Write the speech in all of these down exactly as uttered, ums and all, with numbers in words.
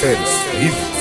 فارس ريميكس.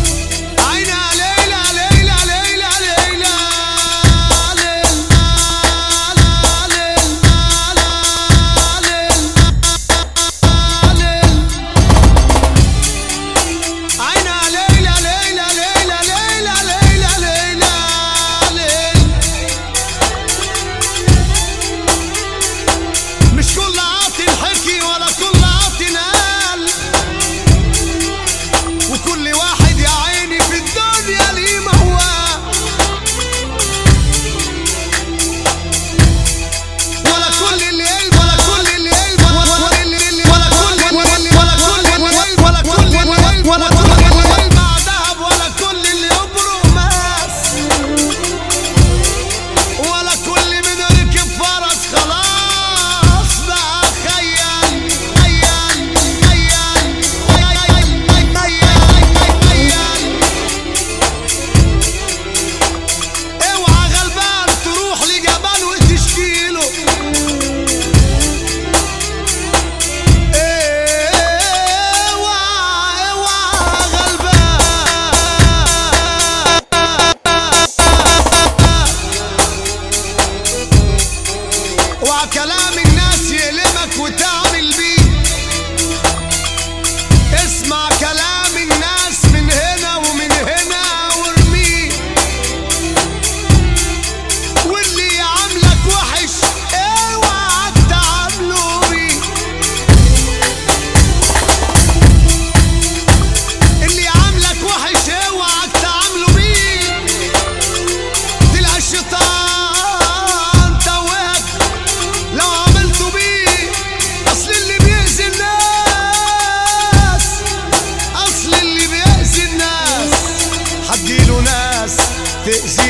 كلام الناس يلمك وتعمل بيه. اسمع كلام الناس من هنا ومن هنا وارميه، واللي يعاملك وحش اوعك تعامله بيه. اللي يعاملك وحش اوعك تعامله بيه. تلقى الشيطان تأذي